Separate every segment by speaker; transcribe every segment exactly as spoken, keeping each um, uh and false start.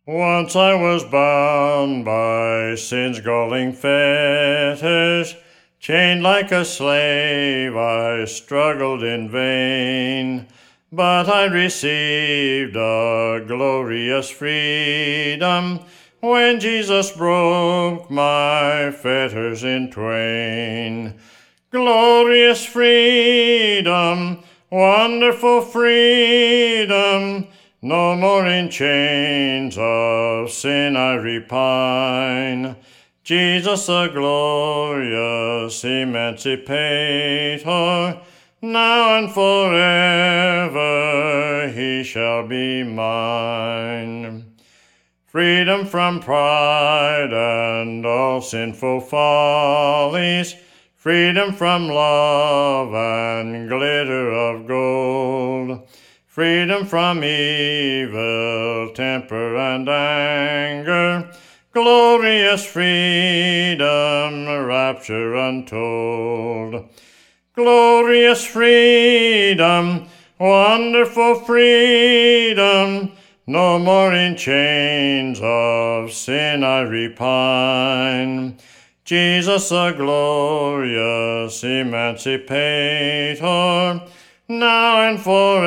Speaker 1: Once I was bound by sin's galling fetters, chained like a slave I struggled in vain, but I received a glorious freedom when Jesus broke my fetters in twain. Glorious freedom, wonderful freedom, no more in chains of sin I repine. Jesus, the glorious emancipator, now and forever he shall be mine. Freedom from pride and all sinful follies, freedom from love and glitter of gold, freedom from evil temper and anger, glorious freedom, rapture untold. Glorious freedom, wonderful freedom, no more in chains of sin I repine. Jesus, the glorious emancipator, now and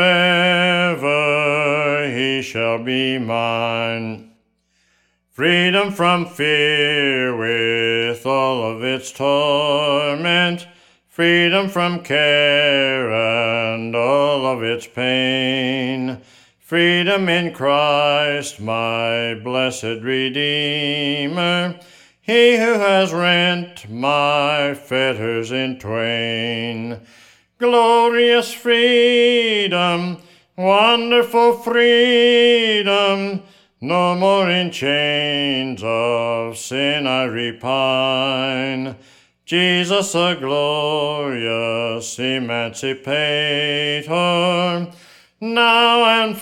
Speaker 1: forever he shall be mine. Freedom from fear with all of its torment, freedom from care and all of its pain, freedom in Christ, my blessed Redeemer, he who has rent my fetters in twain. Glorious freedom, wonderful freedom, no more in chains of sin I repine. Jesus, the glorious emancipator, now and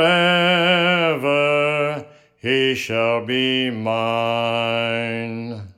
Speaker 1: forever he shall be mine.